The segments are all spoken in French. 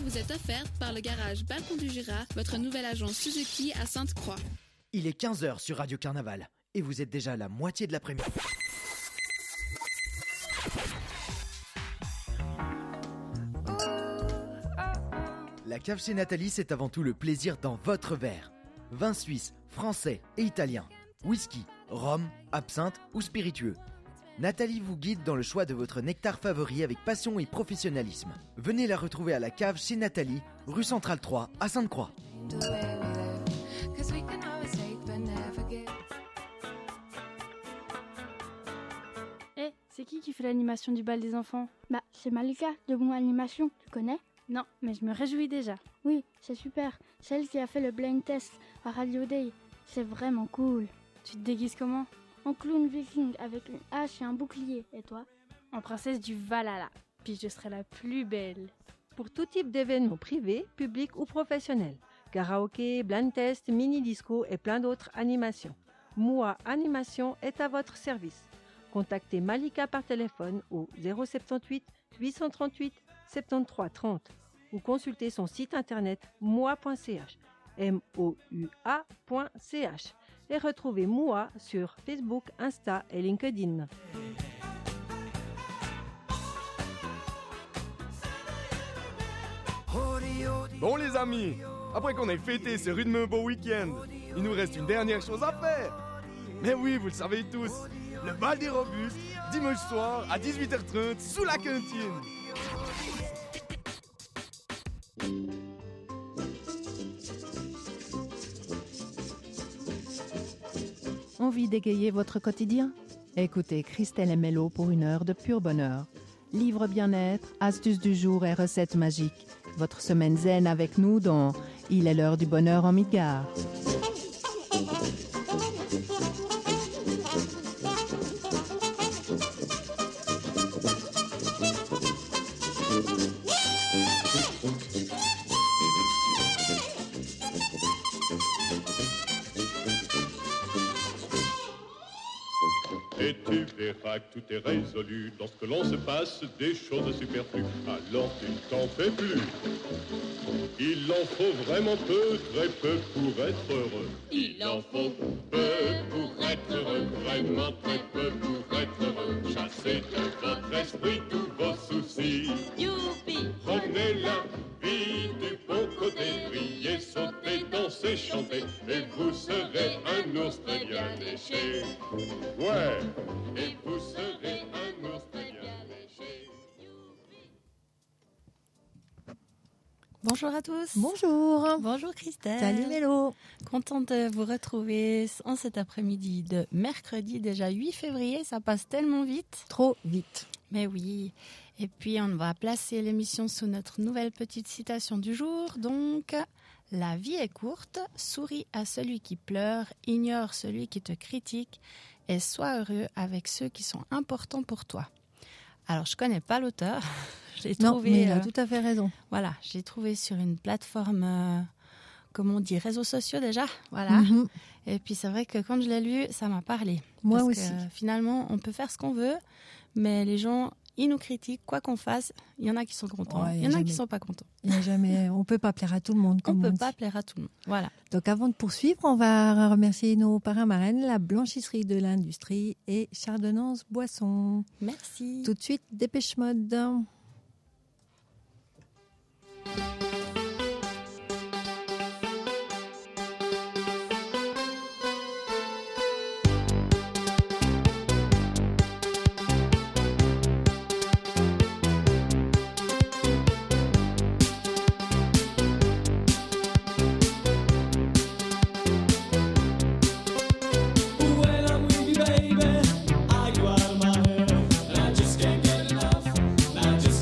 vous est offerte par le garage Balcon du Jura, votre nouvelle agence Suzuki à Sainte-Croix. Il est 15h sur Radio Carnaval et vous êtes déjà à la moitié de l'après-midi. La cave chez Nathalie, c'est avant tout le plaisir dans votre verre. Vin suisse, français et italien, whisky, rhum, absinthe ou spiritueux. Nathalie vous guide dans le choix de votre nectar favori avec passion et professionnalisme. Venez la retrouver à la cave chez Nathalie, rue Centrale 3 à Sainte-Croix. C'est qui fait l'animation du bal des enfants? Bah, c'est Malika de Bon Animation, tu connais? Non, mais je me réjouis déjà. Oui, c'est super. C'est elle qui a fait le blind test à Radio Day. C'est vraiment cool. Tu te déguises comment? En clown viking avec une hache et un bouclier. Et toi? En princesse du Valhalla. Puis je serai la plus belle. Pour tout type d'événements privés, publics ou professionnels. Karaoké, blind test, mini-disco et plein d'autres animations. Moua Animation est à votre service. Contactez Malika par téléphone au 078 838 73 30 ou consultez son site internet moua.ch moua.ch et retrouvez Moua sur Facebook, Insta et LinkedIn. Bon les amis, après qu'on ait fêté ce rythme beau week-end, il nous reste une dernière chose à faire. Mais oui, vous le savez tous, le bal des robustes, dimanche soir à 18h30 sous la cantine. Envie d'égayer votre quotidien? Écoutez Christelle et Mello pour une heure de pur bonheur. Livres bien-être, astuces du jour et recettes magiques. Votre semaine zen avec nous dans Il est l'heure du bonheur en Midgard. Et tu verras que tout est résolu lorsque l'on se passe des choses superflues. Alors tu ne t'en fais plus. Il en faut vraiment peu, très peu pour être heureux. Il en faut peu pour être heureux, vraiment très peu pour être heureux. Chassez de votre esprit tous vos soucis. Youpi! Prenez la vie du bon côté, brillez, sautez, dansez, chantez, et vous serez un ours très bien léché. Ouais! Et vous serez un ours très bien léché. Bonjour à tous. Bonjour. Bonjour Christelle. Salut Mélo. Contente de vous retrouver en cet après-midi de mercredi, déjà 8 février. Ça passe tellement vite. Trop vite. Mais oui. Et puis on va placer l'émission sous notre nouvelle petite citation du jour. Donc, la vie est courte, souris à celui qui pleure, ignore celui qui te critique et sois heureux avec ceux qui sont importants pour toi. Alors, je connais pas l'auteur. J'ai trouvé, mais il a tout à fait raison. Voilà, j'ai trouvé sur une plateforme, comment on dit, réseaux sociaux déjà. Voilà. Mm-hmm. Et puis, c'est vrai que quand je l'ai lu, ça m'a parlé. Moi parce aussi. Que, finalement, on peut faire ce qu'on veut, mais les gens, ils nous critiquent, quoi qu'on fasse. Il y en a qui sont contents, il y en a qui sont pas contents. Il y a jamais, on peut pas plaire à tout le monde. On peut pas plaire à tout le monde. Voilà. Donc avant de poursuivre, on va remercier nos parrains marraines, la blanchisserie de l'industrie et Chardonnance Boisson. Merci. Tout de suite, Dépêche Mode. I just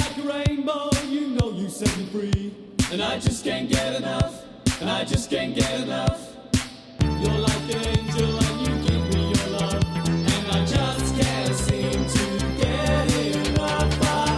like a rainbow, you know you set me free. And I just can't get enough, and I just can't get enough. You're like an angel and you give me your love, and I just can't seem to get enough.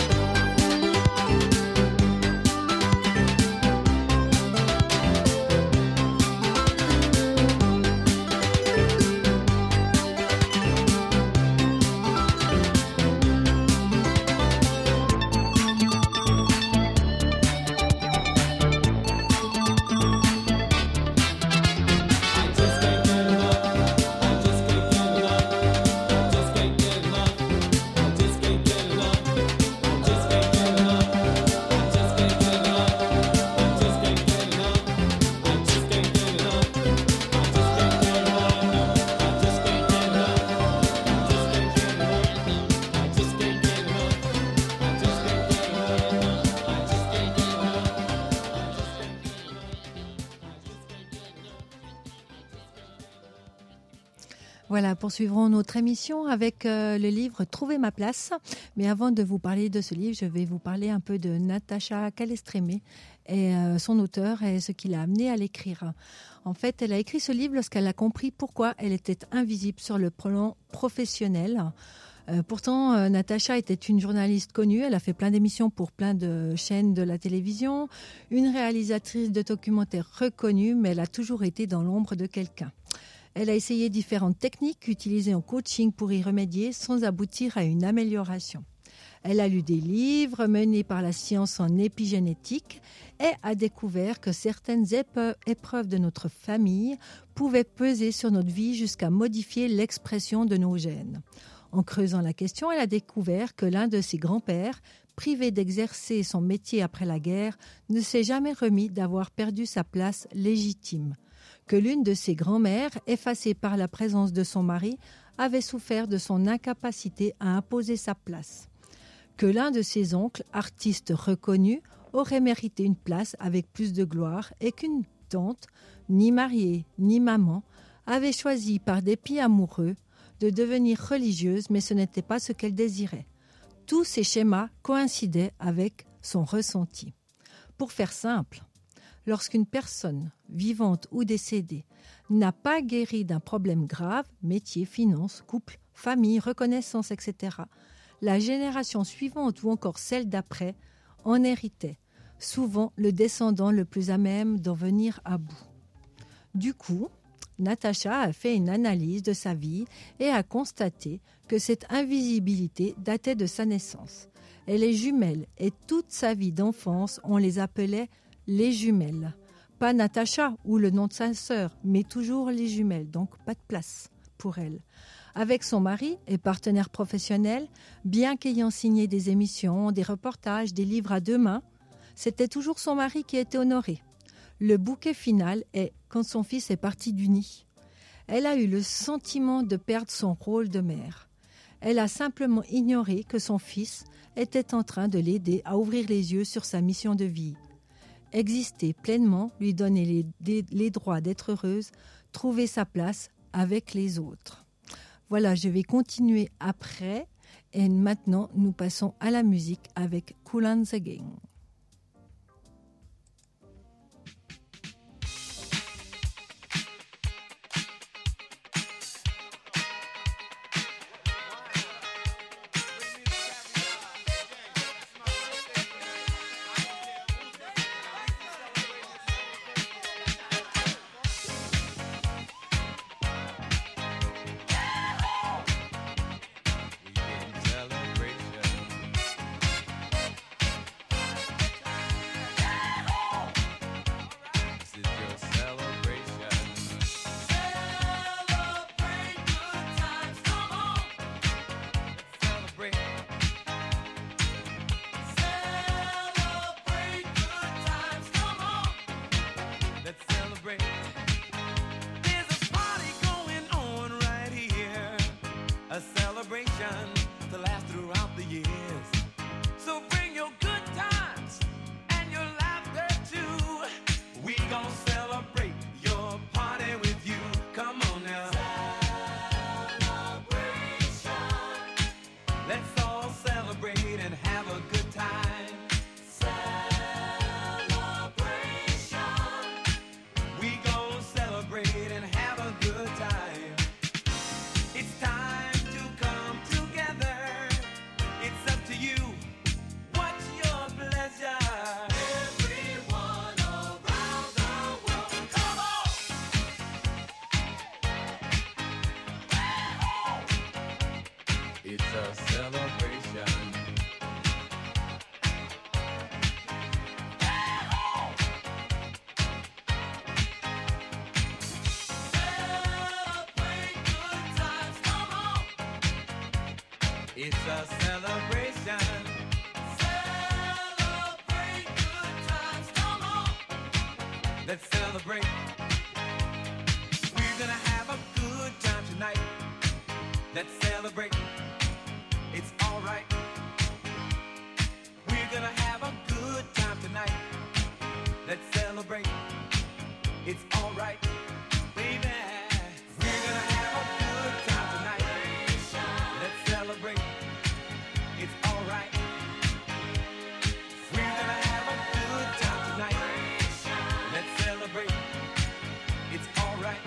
Voilà, poursuivrons notre émission avec le livre « Trouver ma place ». Mais avant de vous parler de ce livre, je vais vous parler un peu de Natacha Calestrémé et son auteur et ce qui l'a amené à l'écrire. En fait, elle a écrit ce livre lorsqu'elle a compris pourquoi elle était invisible sur le plan professionnel. Pourtant, Natacha était une journaliste connue. Elle a fait plein d'émissions pour plein de chaînes de la télévision. Une réalisatrice de documentaires reconnue, mais elle a toujours été dans l'ombre de quelqu'un. Elle a essayé différentes techniques utilisées en coaching pour y remédier sans aboutir à une amélioration. Elle a lu des livres menés par la science en épigénétique et a découvert que certaines épreuves de notre famille pouvaient peser sur notre vie jusqu'à modifier l'expression de nos gènes. En creusant la question, elle a découvert que l'un de ses grands-pères, privé d'exercer son métier après la guerre, ne s'est jamais remis d'avoir perdu sa place légitime. Que l'une de ses grand-mères, effacée par la présence de son mari, avait souffert de son incapacité à imposer sa place. Que l'un de ses oncles, artiste reconnu, aurait mérité une place avec plus de gloire et qu'une tante, ni mariée ni maman, avait choisi par dépit amoureux de devenir religieuse, mais ce n'était pas ce qu'elle désirait. Tous ces schémas coïncidaient avec son ressenti. Pour faire simple, lorsqu'une personne, vivante ou décédée, n'a pas guéri d'un problème grave, métier, finances, couple, famille, reconnaissance, etc., la génération suivante ou encore celle d'après en héritait, souvent le descendant le plus à même d'en venir à bout. Du coup, Natacha a fait une analyse de sa vie et a constaté que cette invisibilité datait de sa naissance. Elle est jumelle et toute sa vie d'enfance, on les appelait les jumelles. Pas Natacha ou le nom de sa sœur, mais toujours les jumelles, donc pas de place pour elle. Avec son mari et partenaire professionnel, bien qu'ayant signé des émissions, des reportages, des livres à deux mains, c'était toujours son mari qui était honoré. Le bouquet final est quand son fils est parti du nid. Elle a eu le sentiment de perdre son rôle de mère. Elle a simplement ignoré que son fils était en train de l'aider à ouvrir les yeux sur sa mission de vie. Exister pleinement, lui donner les droits d'être heureuse, trouver sa place avec les autres. Voilà, je vais continuer après et maintenant nous passons à la musique avec Kool and the Gang. It's a celebration. Celebrate good times, come on. Let's celebrate. We're gonna have a good time tonight. Let's celebrate. It's alright. We're gonna have a good time tonight. Let's celebrate. It's alright. Baby, we're gonna have a good time tonight. Let's celebrate. It's alright. We're gonna have a good time tonight. Let's celebrate. It's alright.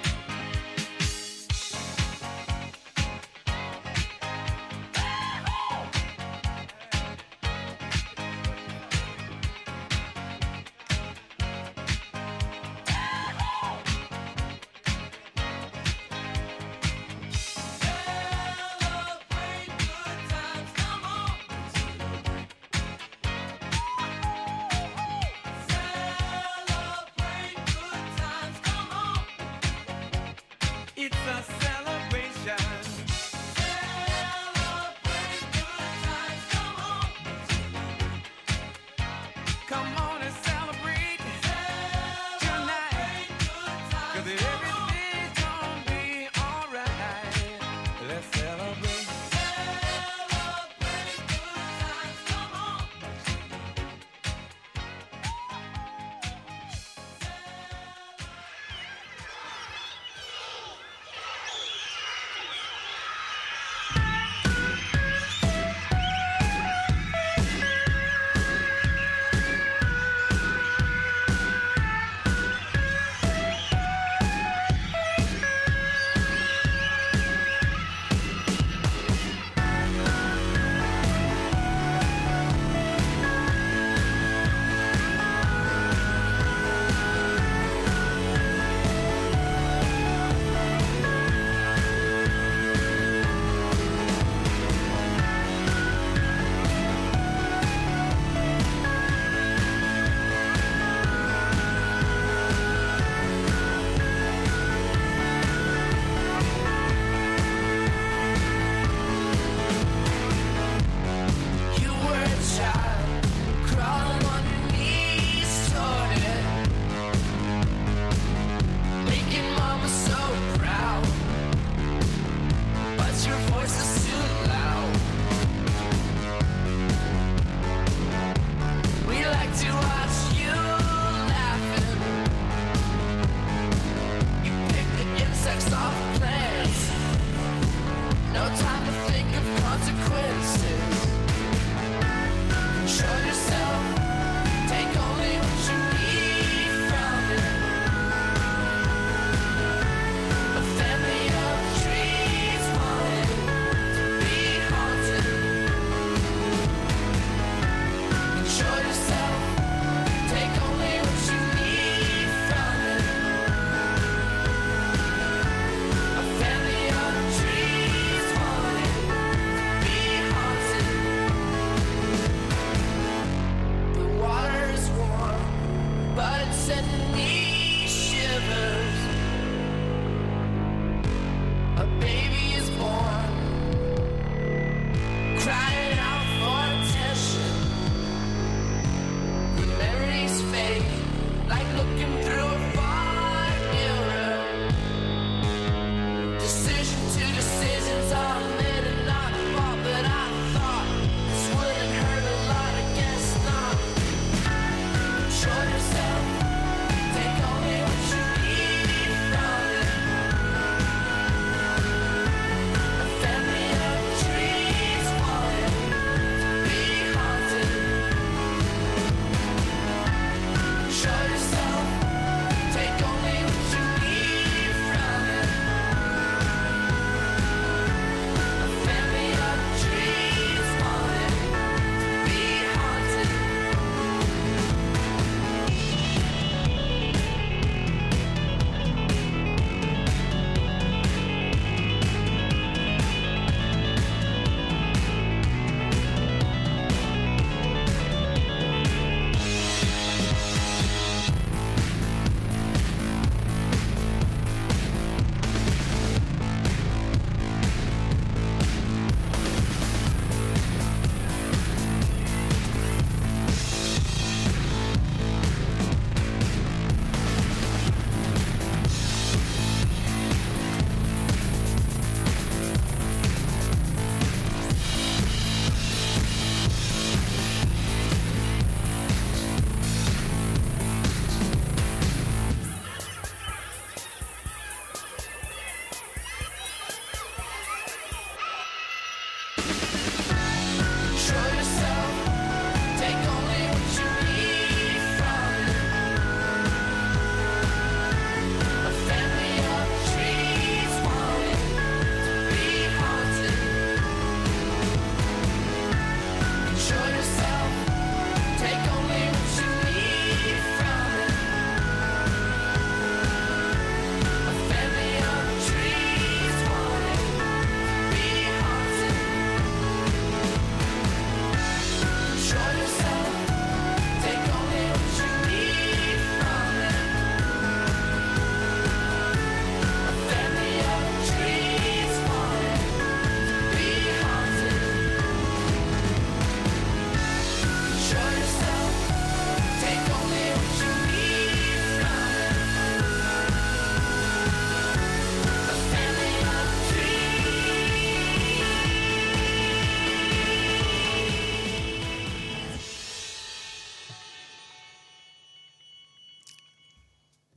It's a celebration. Celebrate good times, come on. Come on and celebrate tonight. 'Cause everything's gonna be alright. Let's celebrate. Celebrate good times, come on.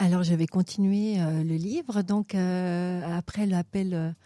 Alors, je vais continuer le livre. Donc, après l'appel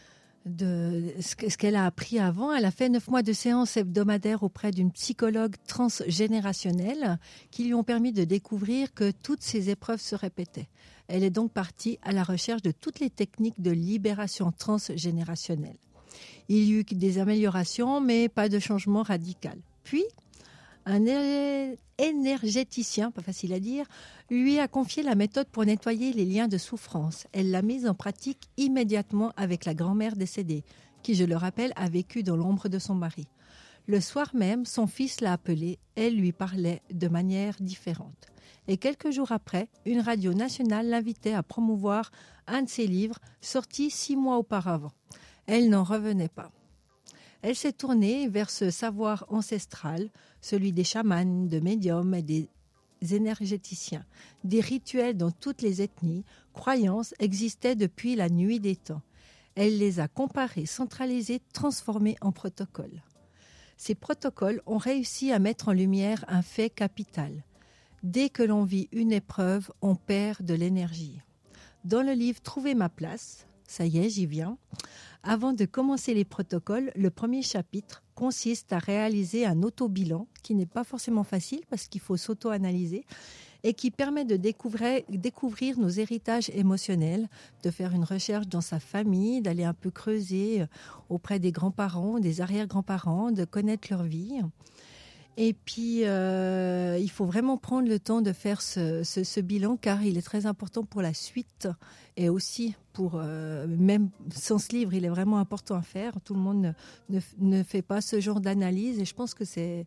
de ce qu'elle a appris avant, elle a fait 9 mois de séances hebdomadaires auprès d'une psychologue transgénérationnelle qui lui ont permis de découvrir que toutes ces épreuves se répétaient. Elle est donc partie à la recherche de toutes les techniques de libération transgénérationnelle. Il y eut des améliorations, mais pas de changement radical. Puis, un énergéticien, pas facile à dire, lui a confié la méthode pour nettoyer les liens de souffrance. Elle l'a mise en pratique immédiatement avec la grand-mère décédée, qui, je le rappelle, a vécu dans l'ombre de son mari. Le soir même, son fils l'a appelée. Elle lui parlait de manière différente. Et quelques jours après, une radio nationale l'invitait à promouvoir un de ses livres, sorti 6 mois auparavant. Elle n'en revenait pas. Elle s'est tournée vers ce savoir ancestral, celui des chamans, de médiums et des énergéticiens. Des rituels dans toutes les ethnies, croyances existaient depuis la nuit des temps. Elle les a comparés, centralisés, transformés en protocoles. Ces protocoles ont réussi à mettre en lumière un fait capital. Dès que l'on vit une épreuve, on perd de l'énergie. Dans le livre « Trouver ma place », ça y est, j'y viens. Avant de commencer les protocoles, le premier chapitre consiste à réaliser un auto-bilan qui n'est pas forcément facile parce qu'il faut s'auto-analyser et qui permet de découvrir nos héritages émotionnels, de faire une recherche dans sa famille, d'aller un peu creuser auprès des grands-parents, des arrière-grands-parents, de connaître leur vie. Et puis, il faut vraiment prendre le temps de faire ce bilan car il est très important pour la suite et aussi pour, même sans ce livre, il est vraiment important à faire. Tout le monde ne fait pas ce genre d'analyse et je pense que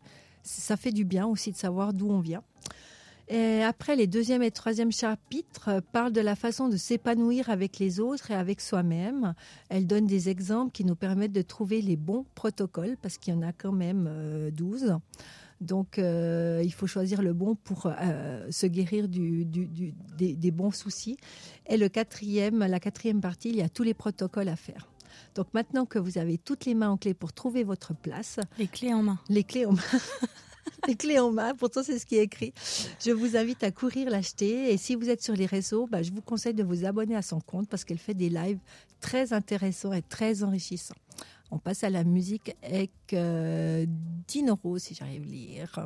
ça fait du bien aussi de savoir d'où on vient. Et après, les 2e et 3e chapitres parlent de la façon de s'épanouir avec les autres et avec soi-même. Elle donne des exemples qui nous permettent de trouver les bons protocoles parce qu'il y en a quand même 12. Donc, il faut choisir le bon pour se guérir des bons soucis. Et la 4e partie, il y a tous les protocoles à faire. Donc, maintenant que vous avez toutes les mains en clé pour trouver votre place... Les clés en main. Les clés en main. Les clés en main, pourtant c'est ce qui est écrit. Je vous invite à courir l'acheter. Et si vous êtes sur les réseaux, je vous conseille de vous abonner à son compte parce qu'elle fait des lives très intéressants et très enrichissants. On passe à la musique avec Dinoro, si j'arrive à lire.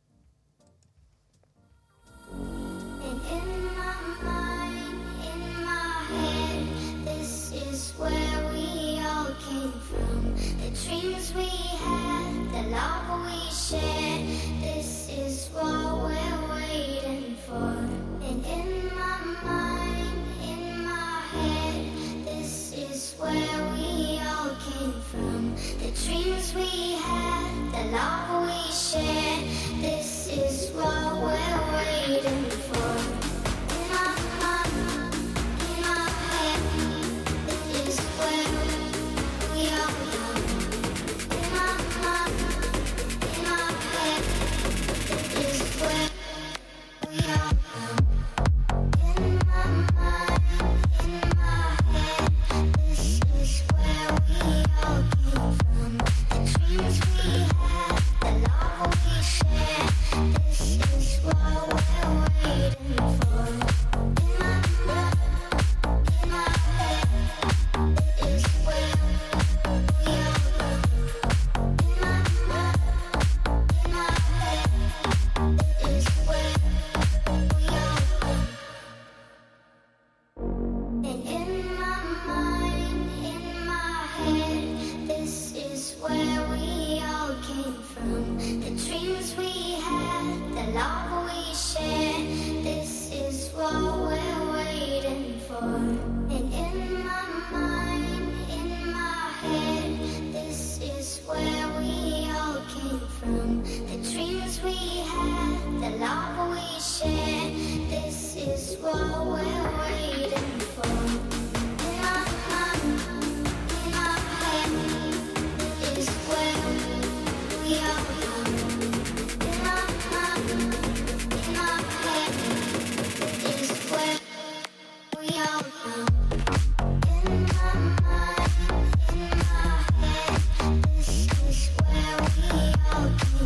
Dreams we had, the love we shared, this is what we're waiting for. And in my mind, in my head, this is where we all came from. The dreams we had, the love we shared, this is what we're waiting for. In my mind, in my head, this is where we all came from.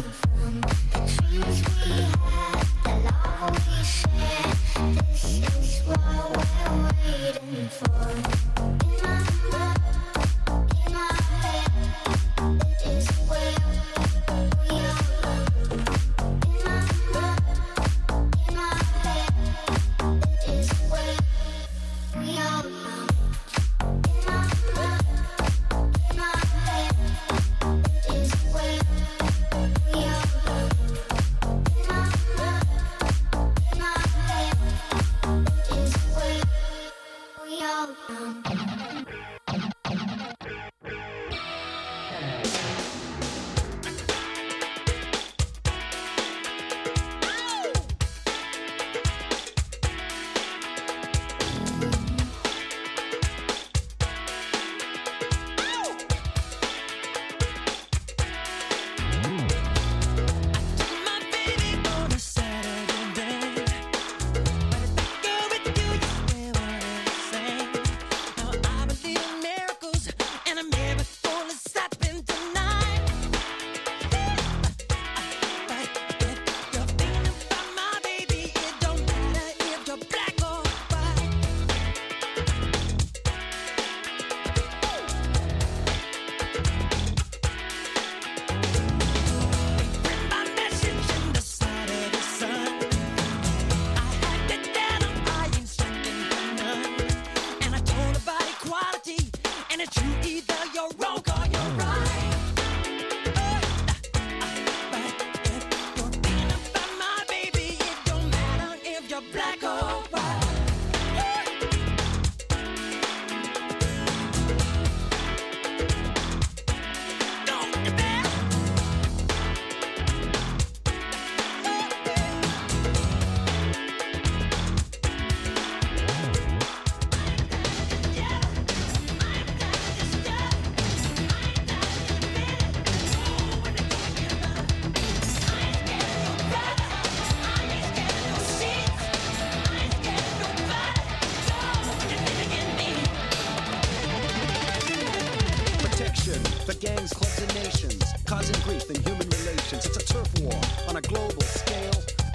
This is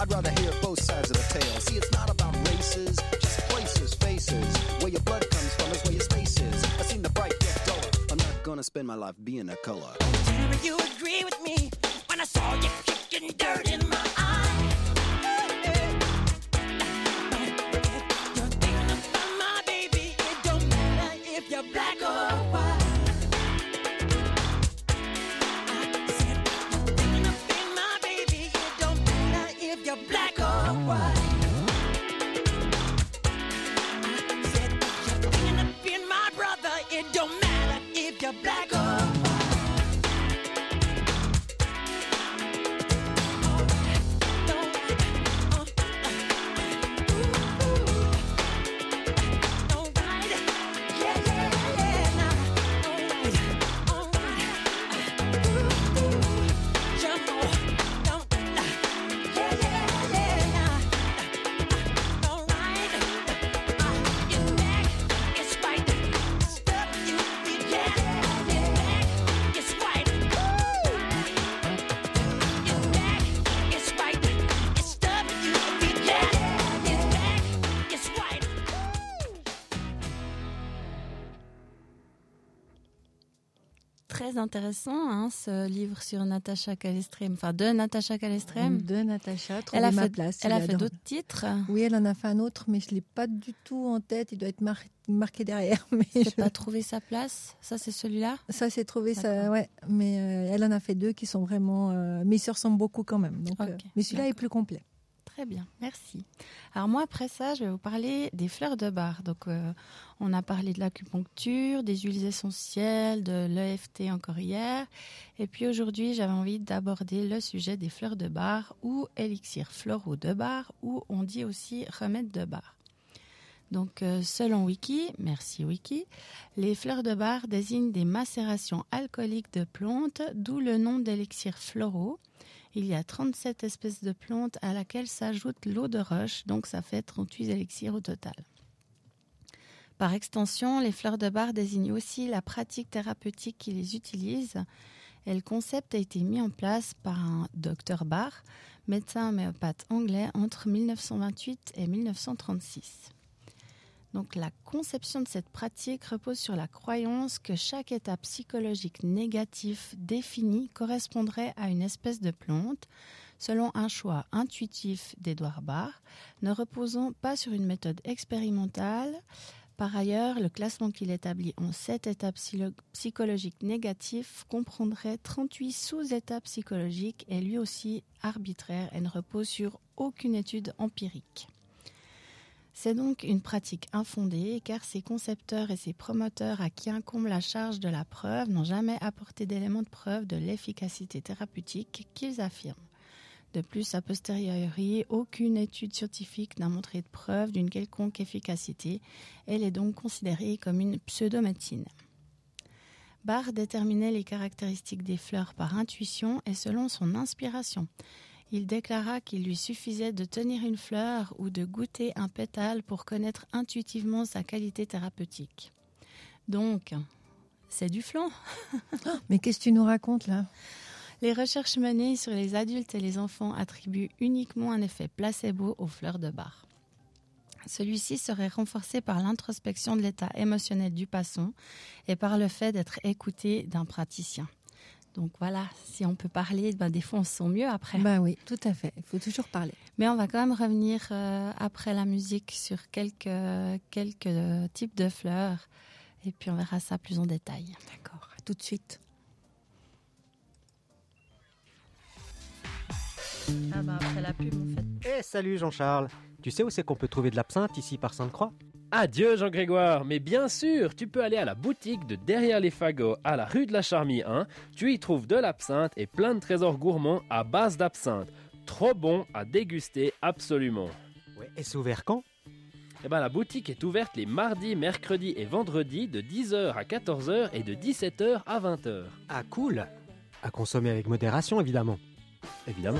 I'd rather hear both sides of the tale. See, it's not about races, just places, faces. Where your blood comes from is where your space is. I've seen the bright get duller. I'm not gonna spend my life being a color. Tell me you agree with me when I saw you kicking dirt in my eye. You're thinking about my baby. It don't matter if you're black or white. I said you're thinking about my baby. It don't matter if you're black or white. I said you're thinking about my brother. It don't matter if you're black or white. Très intéressant, hein, ce livre sur Natacha Callestrem, enfin de Natacha Callestrem. De Natacha, Elle a Trouver ma fait, place. elle a fait j'adore. d'autres titres. Oui, elle en a fait un autre, mais je ne l'ai pas du tout en tête. Il doit être marqué derrière. Mais C'est pas trouver sa place. Ça, c'est celui-là. Ça, c'est trouvé ça, ouais. Mais elle en a fait deux qui sont vraiment, mais ils se ressemblent beaucoup quand même. Donc, Ok, mais celui-là est plus complet. Très bien, merci. Alors moi, après ça, je vais vous parler des fleurs de bar. Donc, on a parlé de l'acupuncture, des huiles essentielles, de l'EFT encore hier. Et puis aujourd'hui, j'avais envie d'aborder le sujet des fleurs de bar ou élixirs floraux de bar, ou on dit aussi remèdes de bar. Donc, selon Wiki, merci Wiki, les fleurs de bar désignent des macérations alcooliques de plantes, d'où le nom d'élixirs floraux. Il y a 37 espèces de plantes à laquelle s'ajoute l'eau de roche, donc ça fait 38 élixirs au total. Par extension, les fleurs de bar désignent aussi la pratique thérapeutique qui les utilise. Et le concept a été mis en place par un docteur Barr, médecin homéopathe anglais, entre 1928 et 1936. Donc la conception de cette pratique repose sur la croyance que chaque état psychologique négatif défini correspondrait à une espèce de plante, selon un choix intuitif d'Edouard Barr, ne reposant pas sur une méthode expérimentale. Par ailleurs, le classement qu'il établit en 7 états psychologiques négatifs comprendrait 38 sous-états psychologiques et lui aussi arbitraire et ne repose sur aucune étude empirique. C'est donc une pratique infondée car ses concepteurs et ses promoteurs à qui incombe la charge de la preuve n'ont jamais apporté d'éléments de preuve de l'efficacité thérapeutique qu'ils affirment. De plus, a posteriori, aucune étude scientifique n'a montré de preuve d'une quelconque efficacité. Elle est donc considérée comme une pseudomédecine. Barr déterminait les caractéristiques des fleurs par intuition et selon son inspiration. Il déclara qu'il lui suffisait de tenir une fleur ou de goûter un pétale pour connaître intuitivement sa qualité thérapeutique. Donc, c'est du flan. Mais qu'est-ce que tu nous racontes là ? Les recherches menées sur les adultes et les enfants attribuent uniquement un effet placebo aux fleurs de Barr. Celui-ci serait renforcé par l'introspection de l'état émotionnel du patient et par le fait d'être écouté d'un praticien. Donc voilà, si on peut parler, des fois on se sent mieux après. Oui, tout à fait, il faut toujours parler. Mais on va quand même revenir après la musique sur quelques types de fleurs et puis on verra ça plus en détail. D'accord, à tout de suite. Après la pub, on fait... Salut Jean-Charles, tu sais où c'est qu'on peut trouver de l'absinthe ici par Sainte-Croix ? Adieu Jean-Grégoire, mais bien sûr, tu peux aller à la boutique de Derrière les Fagots à la rue de la Charmille 1. Tu y trouves de l'absinthe et plein de trésors gourmands à base d'absinthe. Trop bon à déguster absolument. Ouais, et c'est ouvert quand ? La boutique est ouverte les mardis, mercredis et vendredis de 10h à 14h et de 17h à 20h. Ah cool ! À consommer avec modération évidemment. Évidemment.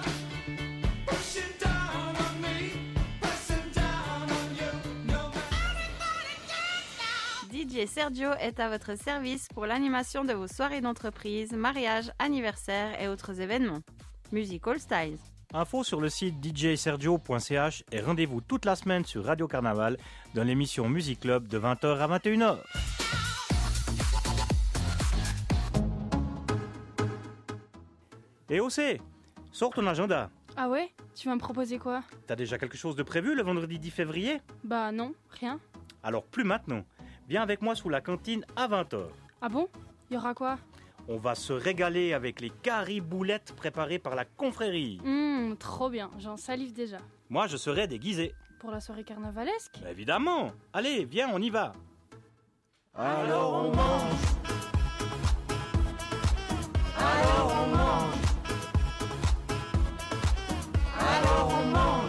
DJ Sergio est à votre service pour l'animation de vos soirées d'entreprise, mariages, anniversaires et autres événements. Musical Styles. Info sur le site djsergio.ch et rendez-vous toute la semaine sur Radio Carnaval dans l'émission Music Club de 20h à 21h. Et OC, sors ton agenda. Ah ouais? Tu vas me proposer quoi? T'as déjà quelque chose de prévu le vendredi 10 février? Bah non, rien. Alors plus maintenant. Viens avec moi sous la cantine à 20h. Ah bon? Y aura quoi? On va se régaler avec les cariboulettes préparées par la confrérie. Trop bien, j'en salive déjà. Moi, je serai déguisé. Pour la soirée carnavalesque? Évidemment. Allez, viens, on y va. Alors on mange. Alors on mange. Alors on mange.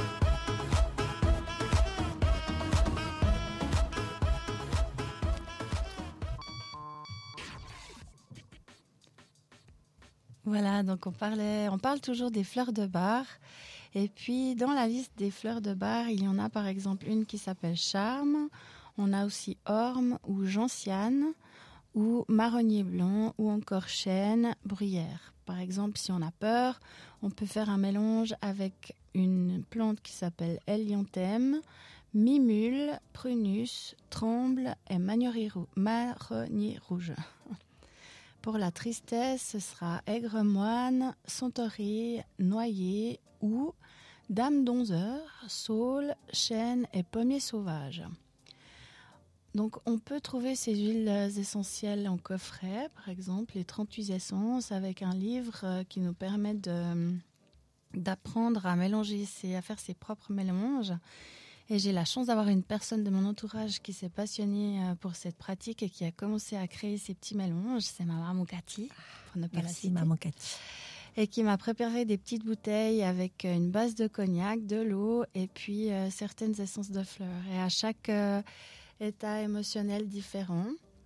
Voilà, donc on parle toujours des fleurs de bar. Et puis dans la liste des fleurs de bar, il y en a par exemple une qui s'appelle Charme. On a aussi Orme ou Gentiane ou Marronnier blanc ou encore Chêne, Bruyère. Par exemple, si on a peur, on peut faire un mélange avec une plante qui s'appelle Héliontème, Mimule, Prunus, Tremble et Marronnier rouge. Pour la tristesse, ce sera Aigre-moine, Centaurille, Noyer ou Dame d'Onzeur, Saule, Chêne et Pommier sauvage. Donc on peut trouver ces huiles essentielles en coffret, par exemple les 38 essences, avec un livre qui nous permet d'apprendre à mélanger, à faire ses propres mélanges. Et j'ai la chance d'avoir une personne de mon entourage qui s'est passionnée pour cette pratique et qui a commencé à créer ces petits mélanges. C'est ma maman Cathy, pour ne pas la citer. Maman Cathy. Et qui m'a préparé des petites bouteilles avec une base de cognac, de l'eau et puis certaines essences de fleurs. Et à chaque état émotionnel différent,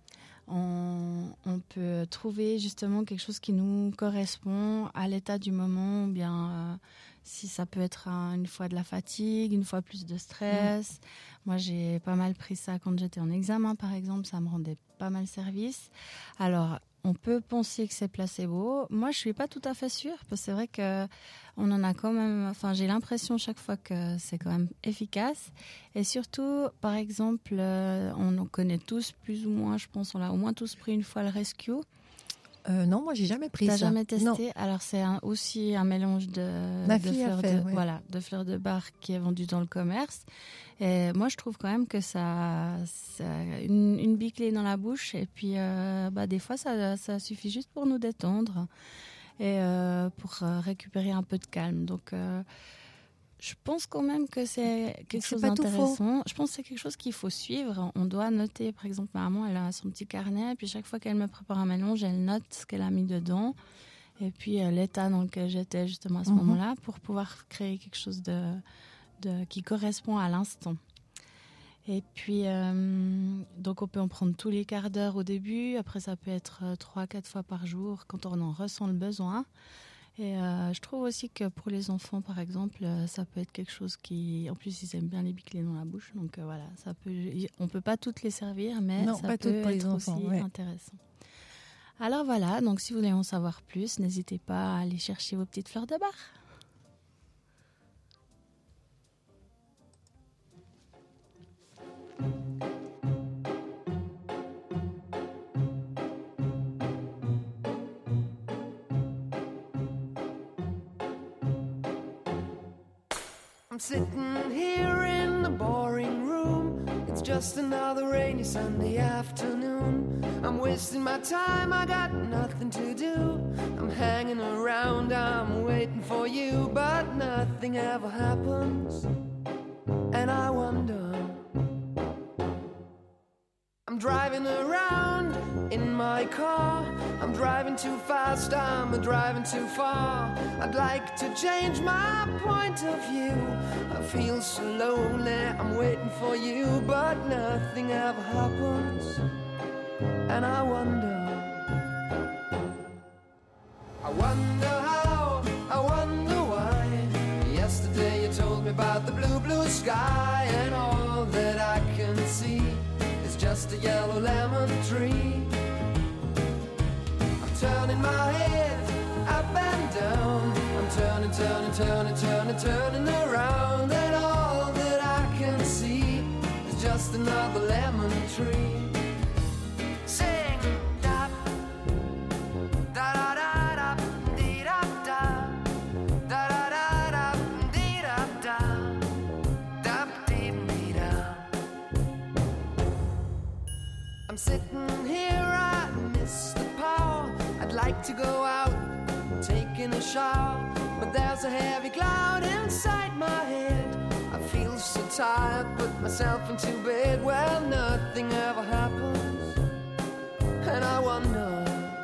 on peut trouver justement quelque chose qui nous correspond à l'état du moment, ou bien si ça peut être une fois de la fatigue, une fois plus de stress. Moi, j'ai pas mal pris ça quand j'étais en examen, par exemple. Ça me rendait pas mal service. Alors, on peut penser que c'est placebo. Moi, je suis pas tout à fait sûre, parce que c'est vrai que on en a quand même. Enfin, j'ai l'impression chaque fois que c'est quand même efficace. Et surtout, par exemple, on en connaît tous plus ou moins. Je pense, on l'a au moins tous pris une fois le Rescue. Non, moi j'ai jamais pris ça. T'as jamais testé? Non. Alors c'est aussi un mélange de fleurs de bar qui est vendu dans le commerce. Et moi je trouve quand même que ça une biclée dans la bouche et puis des fois ça suffit juste pour nous détendre et pour récupérer un peu de calme. Donc je pense quand même que c'est quelque chose d'intéressant. Je pense que c'est quelque chose qu'il faut suivre. On doit noter, par exemple, ma maman, elle a son petit carnet, et puis chaque fois qu'elle me prépare un mélange, elle note ce qu'elle a mis dedans, et puis l'état dans lequel j'étais justement à ce moment-là, pour pouvoir créer quelque chose qui correspond à l'instant. Et puis, donc on peut en prendre tous les quarts d'heure au début, après ça peut être 3-4 fois par jour, quand on en ressent le besoin. Et je trouve aussi que pour les enfants, par exemple, ça peut être quelque chose qui... En plus, ils aiment bien les biclées dans la bouche. Donc voilà, on ne peut pas toutes les servir, mais ça peut être aussi intéressant. Alors voilà, donc si vous voulez en savoir plus, n'hésitez pas à aller chercher vos petites fleurs de bar. I'm sitting here in the boring room. It's just another rainy Sunday afternoon. I'm wasting my time, I got nothing to do. I'm hanging around, I'm waiting for you, but nothing ever happens. And I wonder, I'm driving around in my car. I'm driving too fast, I'm driving too far. I'd like to change my point of view. I feel so lonely, I'm waiting for you, but nothing ever happens. And I wonder how, I wonder why. Yesterday you told me about the blue, blue sky, and all that I can see is just a yellow lemon tree. I'm turning my head up and down, I'm turning, turning, turning, turning, turning around, and all that I can see is just another lemon tree. Sing, da, da da da da, dee da da, da da da da, dee da da, da dee dee da. I'm sitting here, I miss the power. I'd like to go out, taking a shower, but there's a heavy cloud inside my head. I feel so tired, put myself into bed. Well, nothing ever happens, and I wonder.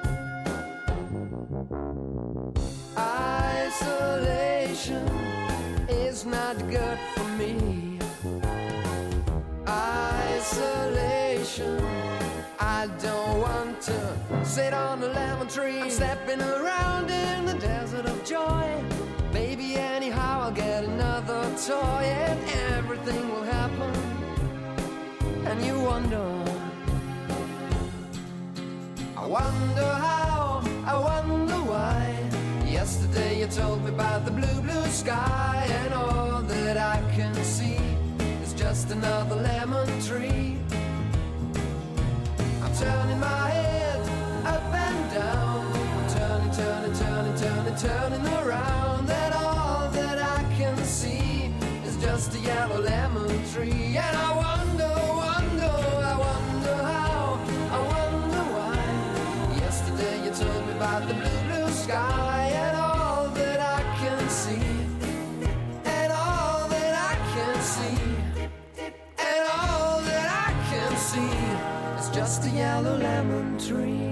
Isolation is not good for me. Isolation, I don't want to sit on a lemon tree. I'm stepping around in the desert of joy. Maybe anyhow I'll get another toy, and everything will happen. And you wonder, I wonder how, I wonder why. Yesterday you told me about the blue, blue sky, and all that I can see is just another lemon tree. I'm turning my head up and down, I'm turning, turning, turning, turning, turning around, and all that I can see is just a yellow lemon tree. And I wonder, wonder, I wonder how, I wonder why. Yesterday you told me about the blue, blue sky, and all that I can see, and all that I can see, and all that I can see is just a yellow lemon tree.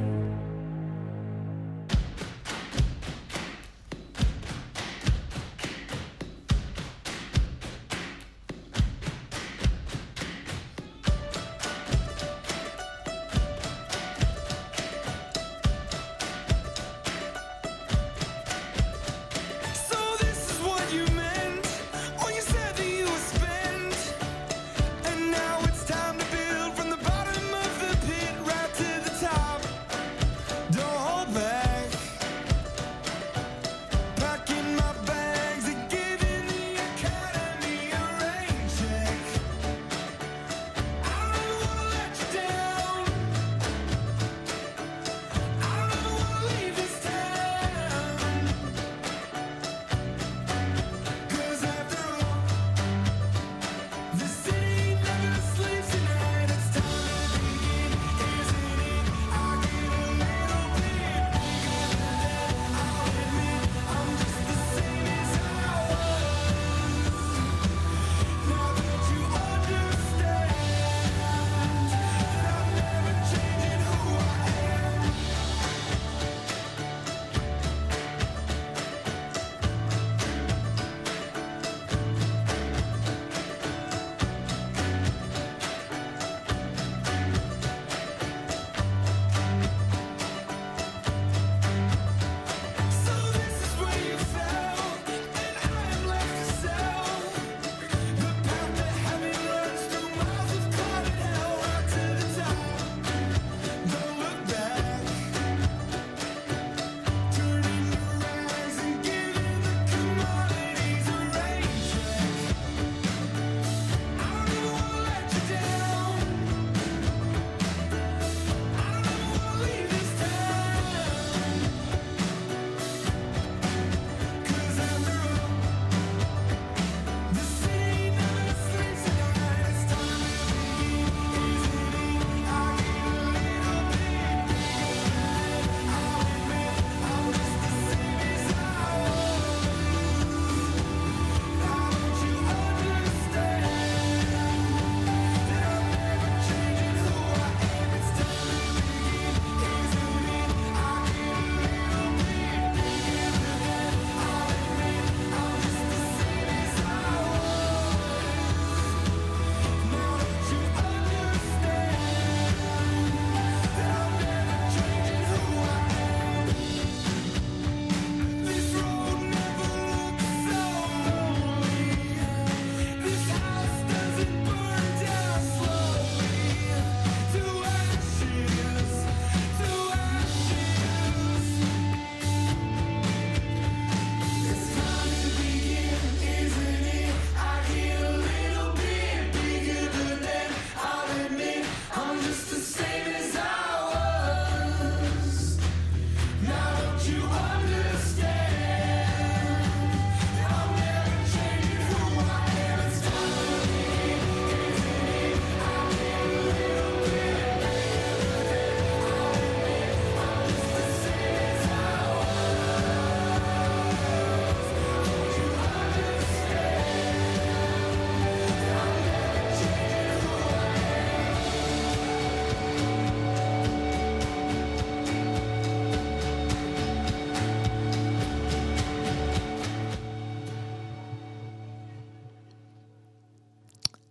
So this is what you meant when you said that you would spend. And now it's time to build from the bottom of the pit right to the top.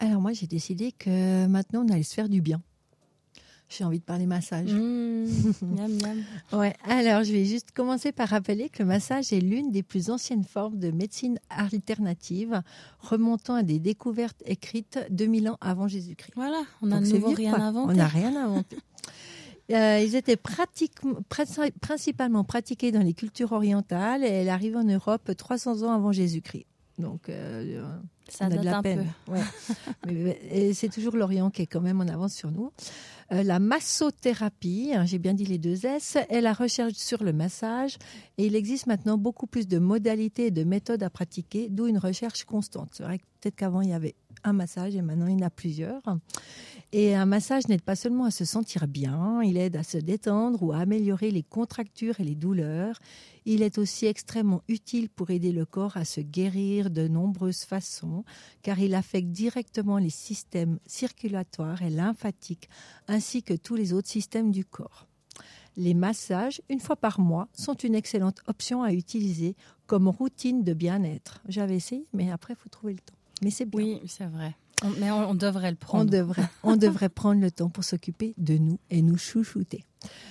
Alors moi, j'ai décidé que maintenant, on allait se faire du bien. J'ai envie de parler massage. Miam, miam. Ouais. Alors, je vais juste commencer par rappeler que le massage est l'une des plus anciennes formes de médecine alternative, remontant à des découvertes écrites 2000 ans avant Jésus-Christ. Voilà, on n'a Donc, de c'est nouveau vieux, rien quoi. inventé. On n'a rien inventé. Ils étaient principalement pratiqués dans les cultures orientales et elle arrive en Europe 300 ans avant Jésus-Christ. Donc, ça on a de date la un peine. peu. Ouais. Et c'est toujours l'Orient qui est quand même en avance sur nous. La massothérapie, j'ai bien dit les 2 S, est la recherche sur le massage et il existe maintenant beaucoup plus de modalités et de méthodes à pratiquer, d'où une recherche constante. C'est vrai que peut-être qu'avant il y avait un massage et maintenant il y en a plusieurs. Et un massage n'aide pas seulement à se sentir bien, il aide à se détendre ou à améliorer les contractures et les douleurs. Il est aussi extrêmement utile pour aider le corps à se guérir de nombreuses façons, car il affecte directement les systèmes circulatoires et lymphatiques, ainsi que tous les autres systèmes du corps. Les massages, 1 fois par mois, sont une excellente option à utiliser comme routine de bien-être. J'avais essayé, mais après, il faut trouver le temps. Mais c'est bien. Oui, c'est vrai. Mais on devrait le prendre. On devrait prendre le temps pour s'occuper de nous et nous chouchouter.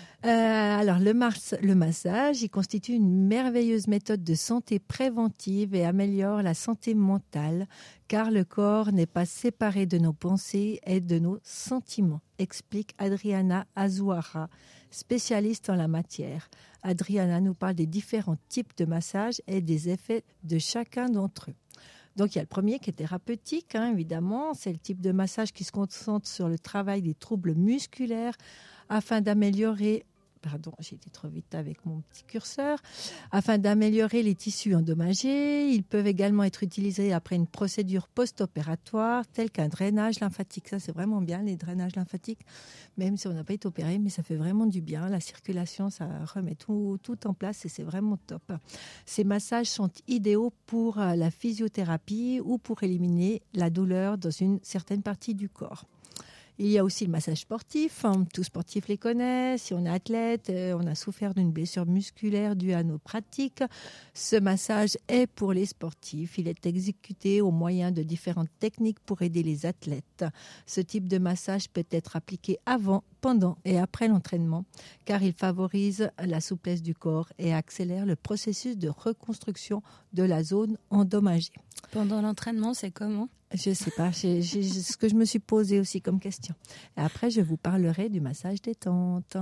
Alors, le massage, il constitue une merveilleuse méthode de santé préventive et améliore la santé mentale, car le corps n'est pas séparé de nos pensées et de nos sentiments, explique Adriana Azuara, spécialiste en la matière. Adriana nous parle des différents types de massages et des effets de chacun d'entre eux. Donc, il y a le premier qui est thérapeutique, évidemment. C'est le type de massage qui se concentre sur le travail des troubles musculaires afin d'améliorer... Pardon, j'ai été trop vite avec mon petit curseur. Afin d'améliorer les tissus endommagés, ils peuvent également être utilisés après une procédure post-opératoire, telle qu'un drainage lymphatique. Ça, c'est vraiment bien, les drainages lymphatiques, même si on n'a pas été opéré, mais ça fait vraiment du bien. La circulation, ça remet tout en place et c'est vraiment top. Ces massages sont idéaux pour la physiothérapie ou pour éliminer la douleur dans une certaine partie du corps. Il y a aussi le massage sportif. Tout sportif les connaît. Si on est athlète, on a souffert d'une blessure musculaire due à nos pratiques, ce massage est pour les sportifs. Il est exécuté au moyen de différentes techniques pour aider les athlètes. Ce type de massage peut être appliqué avant, pendant et après l'entraînement, car il favorise la souplesse du corps et accélère le processus de reconstruction de la zone endommagée. Pendant l'entraînement, c'est comment ? Je ne sais pas, c'est ce que je me suis posé aussi comme question. Et après, je vous parlerai du massage détente.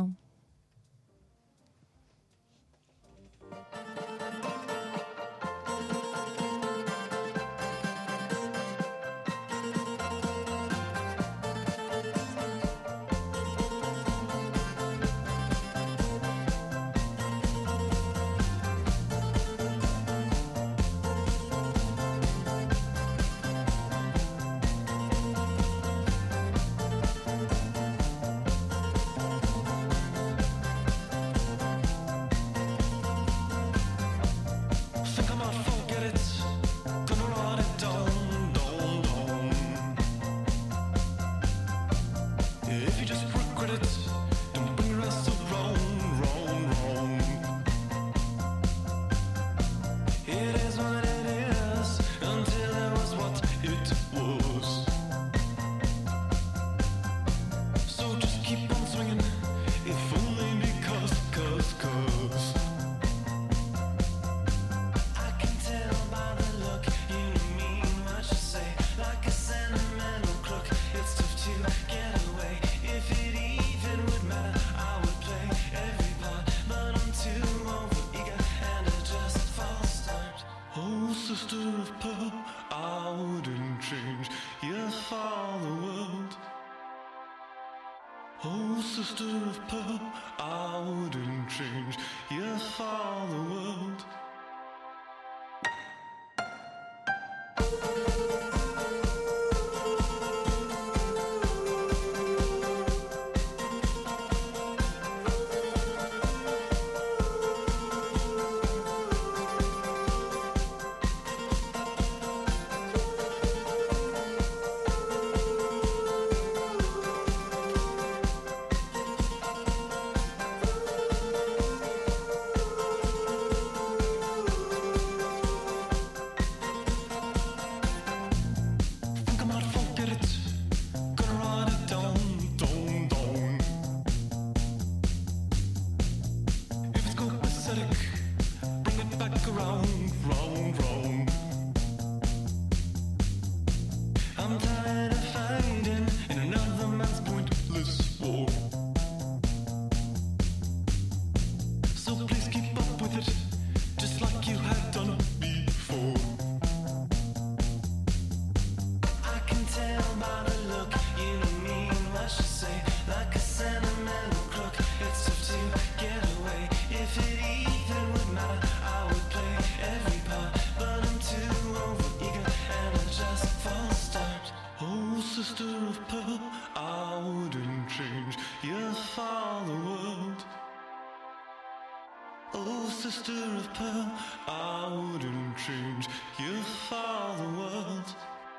sister of pearl, I wouldn't change you for the world.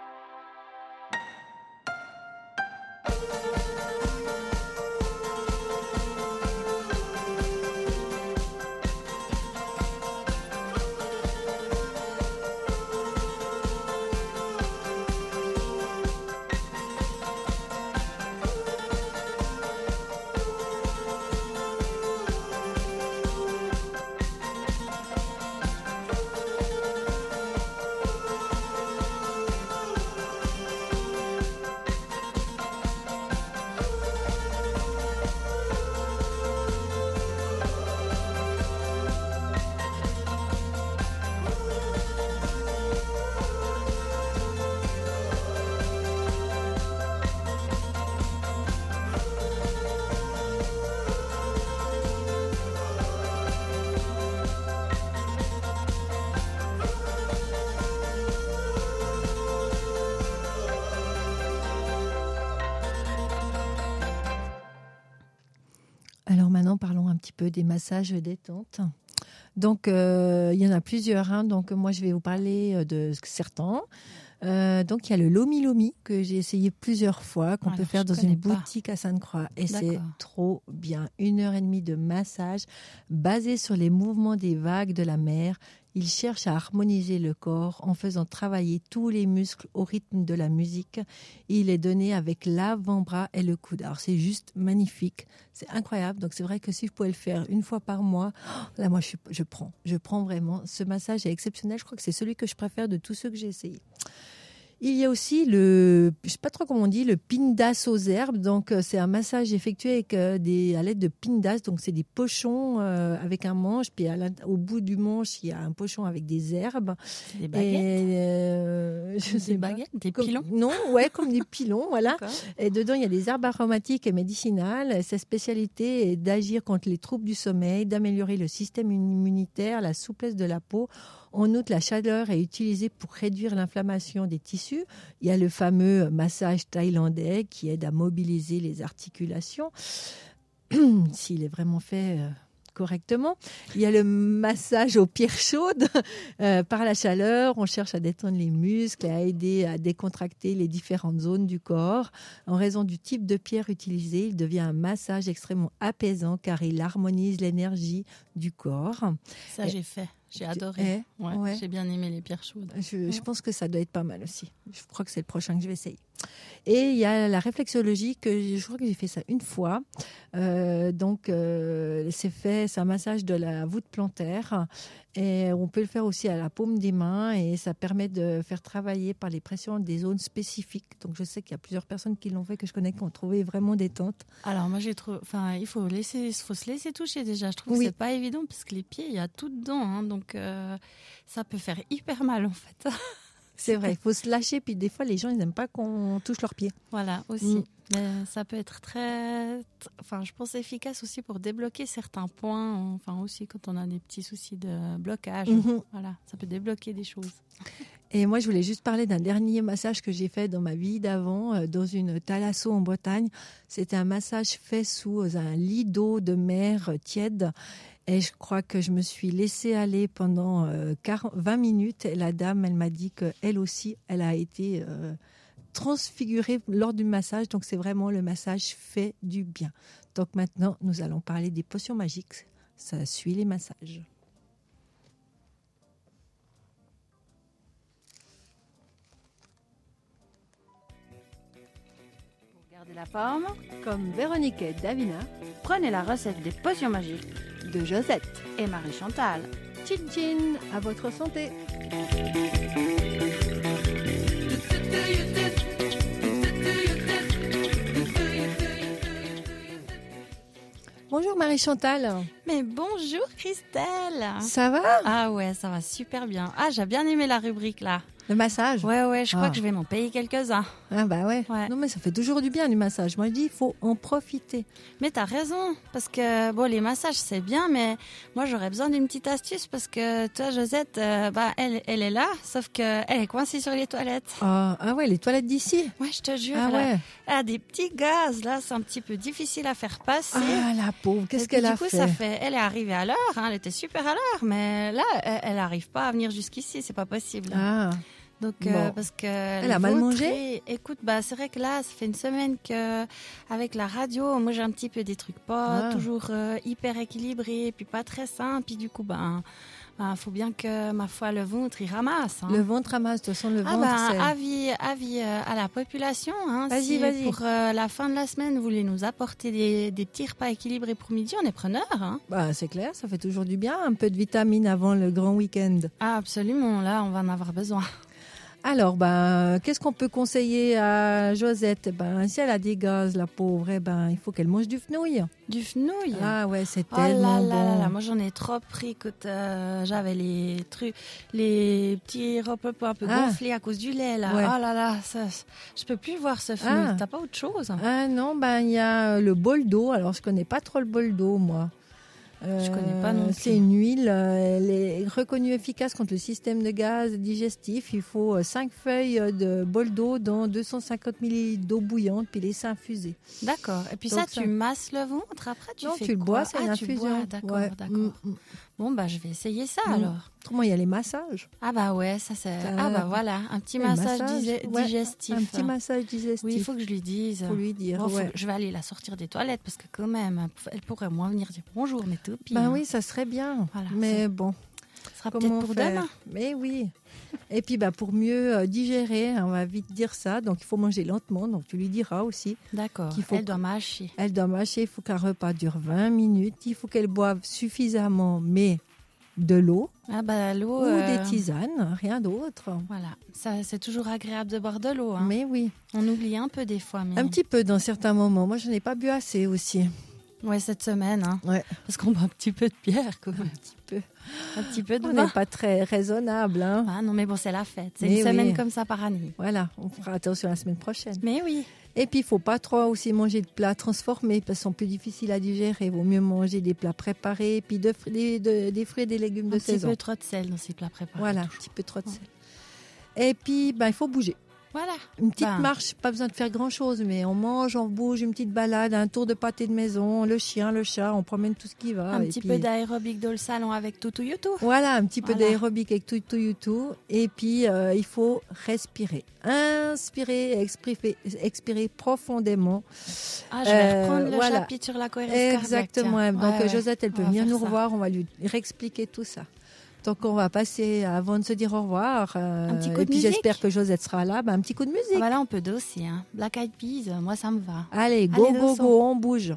Alors maintenant, parlons un petit peu des massages détente. Donc, il y en a plusieurs. Hein. Donc, moi, je vais vous parler de certains. Donc, il y a le Lomi Lomi que j'ai essayé plusieurs fois, qu'on peut faire dans une boutique à Sainte-Croix. Et c'est trop bien. 1h30 de massage basé sur les mouvements des vagues de la mer. Il cherche à harmoniser le corps en faisant travailler tous les muscles au rythme de la musique. Il est donné avec l'avant-bras et le coude. Alors, c'est juste magnifique. C'est incroyable. Donc, c'est vrai que si je pouvais le faire une fois par mois, là, moi, je prends. Je prends vraiment. Ce massage est exceptionnel. Je crois que c'est celui que je préfère de tous ceux que j'ai essayés. Il y a aussi je sais pas trop comment on dit, le pindas aux herbes. Donc, c'est un massage effectué avec à l'aide de pindas. Donc, c'est des pochons avec un manche. Puis, au bout du manche, il y a un pochon avec des herbes. Des baguettes. Des baguettes, des pilons. Non, ouais, comme des pilons, voilà. Et dedans, il y a des herbes aromatiques et médicinales. Sa spécialité est d'agir contre les troubles du sommeil, d'améliorer le système immunitaire, la souplesse de la peau. En outre, la chaleur est utilisée pour réduire l'inflammation des tissus. Il y a le fameux massage thaïlandais qui aide à mobiliser les articulations, s'il est vraiment fait correctement. Il y a le massage aux pierres chaudes. Par la chaleur, on cherche à détendre les muscles, à aider à décontracter les différentes zones du corps. En raison du type de pierre utilisée, il devient un massage extrêmement apaisant car il harmonise l'énergie du corps. Ça, j'ai fait. J'ai adoré. Ouais. J'ai bien aimé les pierres chaudes. Je pense que ça doit être pas mal aussi. Je crois que c'est le prochain que je vais essayer. Et il y a la réflexologie, je crois que j'ai fait ça une fois. C'est un massage de la voûte plantaire. Et on peut le faire aussi à la paume des mains. Et ça permet de faire travailler par les pressions des zones spécifiques. Donc je sais qu'il y a plusieurs personnes qui l'ont fait, que je connais, qui ont trouvé vraiment détente. Alors moi, il faut se laisser toucher déjà. Je trouve que c'est pas évident parce que les pieds, il y a tout dedans. Hein, donc ça peut faire hyper mal en fait. C'est vrai, il faut se lâcher. Puis des fois, les gens, ils n'aiment pas qu'on touche leurs pieds. Voilà, aussi. Mais ça peut être je pense efficace aussi pour débloquer certains points. Enfin, aussi quand on a des petits soucis de blocage. Voilà, ça peut débloquer des choses. Et moi, je voulais juste parler d'un dernier massage que j'ai fait dans ma vie d'avant, dans une thalasso en Bretagne. C'était un massage fait sous un lit d'eau de mer tiède. Et je crois que je me suis laissée aller pendant 20 minutes. Et la dame, elle m'a dit qu'elle aussi, elle a été transfigurée lors du massage. Donc, c'est vraiment le massage fait du bien. Donc, maintenant, nous allons parler des potions magiques. Ça suit les massages. Gardez la forme. Comme Véronique et Davina. Prenez la recette des potions magiques de Josette et Marie-Chantal. Tchin tchin, à votre santé. Bonjour Marie-Chantal. Mais bonjour Christelle. Ça va ? Ah ouais, ça va super bien. Ah, j'ai bien aimé la rubrique là. Le massage? Ouais, je crois que je vais m'en payer quelques-uns. Ah bah ouais. Non mais ça fait toujours du bien du massage. Moi je dis il faut en profiter. Mais t'as raison, parce que bon, les massages c'est bien, mais moi j'aurais besoin d'une petite astuce parce que toi Josette, elle est là, sauf que elle est coincée sur les toilettes. Ah ouais, les toilettes d'ici. Ouais, je te jure. Ah ouais. Elle a des petits gaz là, c'est un petit peu difficile à faire passer. Ah la pauvre, qu'est-ce qu'elle a fait? Elle est arrivée à l'heure, elle était super à l'heure, mais là elle n'arrive pas à venir jusqu'ici, c'est pas possible. Ah. Donc, Bon. parce que Elle a mal mangé. Écoute, c'est vrai que là, ça fait une semaine que avec la radio, moi j'ai un petit peu des trucs pas toujours hyper équilibrés, puis pas très sains, puis du coup, faut bien que ma foi le ventre il ramasse. Hein. Le ventre ramasse, de toute façon le ventre. C'est... avis à la population. Hein, vas-y. Pour la fin de la semaine, vous voulez nous apporter des petits repas équilibrés pour midi, on est preneurs. Hein. C'est clair, ça fait toujours du bien, un peu de vitamines avant le grand week-end. Ah absolument, là on va en avoir besoin. Alors, qu'est-ce qu'on peut conseiller à Josette? Si elle a des gaz, la pauvre, il faut qu'elle mange du fenouil. Du fenouil? Ah ouais, c'est tellement bon. Moi j'en ai trop pris. Écoute, j'avais les petits repas un peu gonflés à cause du lait là. Ouais. Oh là là, je peux plus voir ce fenouil. T'as pas autre chose? Ah non, il y a le bol d'eau. Alors je connais pas trop le bol d'eau moi. Je connais pas non plus. C'est une huile, elle est reconnue efficace contre le système de gaz digestif. Il faut 5 feuilles de bol d'eau dans 250 ml d'eau bouillante, puis laisser infuser. D'accord. Et puis Donc tu masses le ventre après, tu fais tu le quoi? bois, c'est une tu infusion. bois, d'accord, Ouais. d'accord. Bon, je vais essayer ça alors. Autrement, il y a les massages. Ah ouais, ça c'est... voilà, un petit massage digestif. Un petit massage digestif. Oui, il faut que je lui dise. Faut lui dire, Je vais aller la sortir des toilettes parce que quand même, elle pourrait moins venir dire bonjour, mais tout pire. Oui, ça serait bien. Voilà, mais bon. Ce sera peut-être pour demain. Mais oui. Et puis pour mieux digérer, on va vite dire ça, donc il faut manger lentement, donc tu lui diras aussi. D'accord, elle doit mâcher. Elle doit mâcher, il faut qu'un repas dure 20 minutes, il faut qu'elle boive suffisamment, mais de l'eau. L'eau. Ou des tisanes, rien d'autre. Voilà, ça, c'est toujours agréable de boire de l'eau. Hein. Mais oui. On oublie un peu des fois. Mais... Un petit peu dans certains moments. Moi, je n'ai pas bu assez aussi. Ouais, cette semaine. Hein. Ouais. Parce qu'on boit un petit peu de bière, quand même. Un petit peu de On vin. n'est pas très raisonnable. Hein. Non, mais bon, c'est la fête. C'est une semaine comme ça par année. Voilà, on fera attention la semaine prochaine. Mais oui. Et puis, il ne faut pas trop aussi manger de plats transformés parce qu'ils sont plus difficiles à digérer. Il vaut mieux manger des plats préparés, puis des fruits et des légumes de saison. Un petit peu trop de sel dans ces plats préparés. Voilà, un petit peu trop de sel. Et puis, il faut bouger. Voilà. Une petite marche, pas besoin de faire grand-chose, mais on mange, on bouge, une petite balade, un tour de pâté de maison, le chien, le chat, on promène tout ce qui va. Un petit peu d'aérobic dans le salon avec Toutou Youtou. Voilà, un petit peu d'aérobic avec Toutou Youtou. Et puis, il faut respirer. Inspirer, expirer profondément. Je vais reprendre le chapitre sur la cohérence cardiaque. Exactement. Donc, Josette, elle peut venir nous revoir, on va lui réexpliquer tout ça. Donc, on va passer, avant de se dire au revoir, un petit coup de et puis musique. j'espère que Josette sera là, un petit coup de musique. Là, on peut aussi. Hein. Black Eyed Peas, moi, ça me va. Allez, go, on bouge.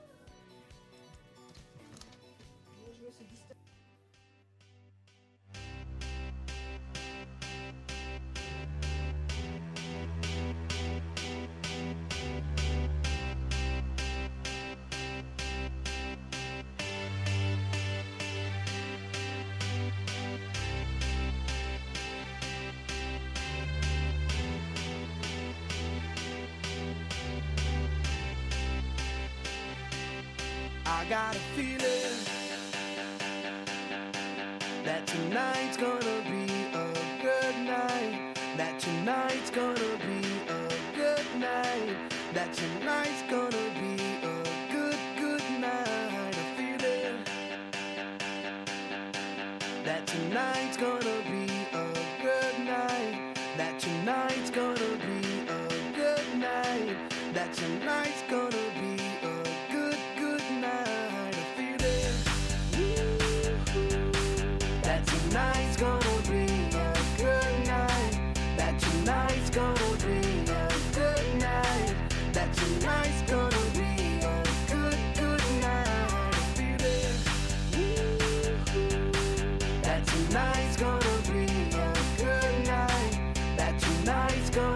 I got a feeling that tonight's gonna be a good night. That tonight's gonna be a good night. That tonight's gonna be a good night. A feeling that tonight's gonna be a good night. That tonight's gonna be a good night. That tonight's gonna be a good night. A feeling that tonight's gonna be a good night. That tonight's gonna be a good night. That tonight's gonna be a good night. A feeling that tonight's gonna be a good night. That tonight's gonna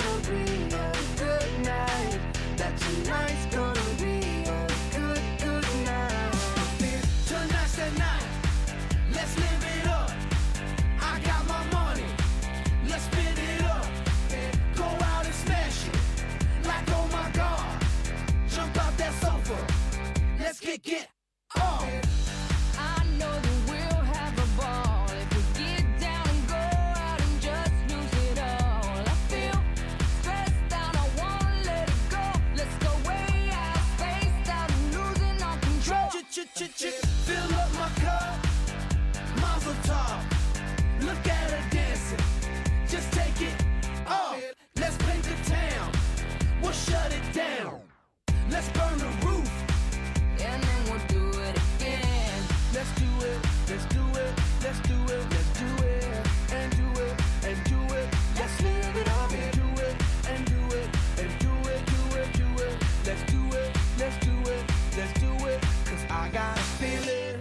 take it off. I know that we'll have a ball if we get down and go out and just lose it all. I feel stressed out, I wanna let it go. Let's go way out, spaced out, and losing all control. Fill up my cup, Mazel tov. Look at her dancing, just take it off. Let's paint the town, we'll shut it down. Let's burn the roof, and then we'll do it again. let's do it, let's do it, let's do it, let's do it, and do it, and do it. Let's live it up and do it, and do it, and do it, do it, do it. Let's do it, let's do it, let's do it. Cause I got a feeling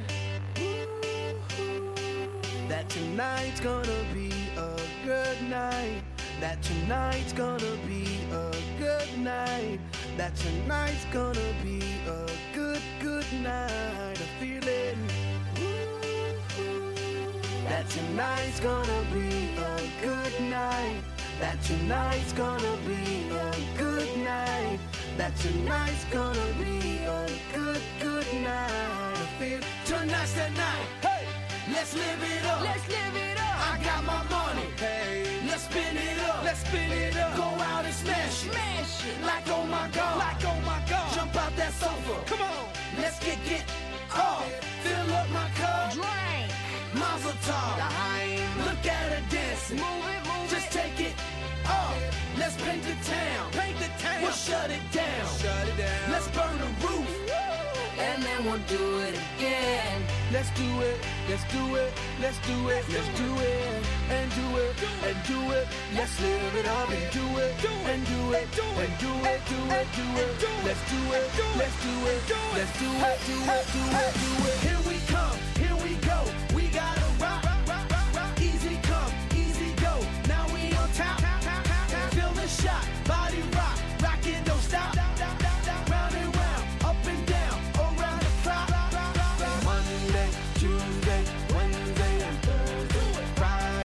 that tonight's gonna be a good night. That tonight's gonna be a good night. That tonight's gonna be a good, good night. A feeling that tonight's gonna be a good night. That tonight's gonna be a good night. That tonight's gonna be a good, good night. I feel tonight's the night. Hey, let's live it up. Let's live it up. I got my money. Hey, let's spin it up. Let's spin it up. Go out and smash it. Smash it. Like oh my god. Like oh my god. Jump out that sofa. Come on. Let's get off. Fill up my cup. Drink. Mazel tov. Look at her dancing. Move it, move Just it. take it off. Let's paint the town. Paint the town. We'll shut it down. Shut it down. Let's burn the roof. And then we'll do it again. Let's do it, let's do it, let's do it, let's do it, and do it, and do it. Let's live it up and do it, and do it, and do it, do it, do it. Let's do it, let's do it, let's do it, do it, do it, do it.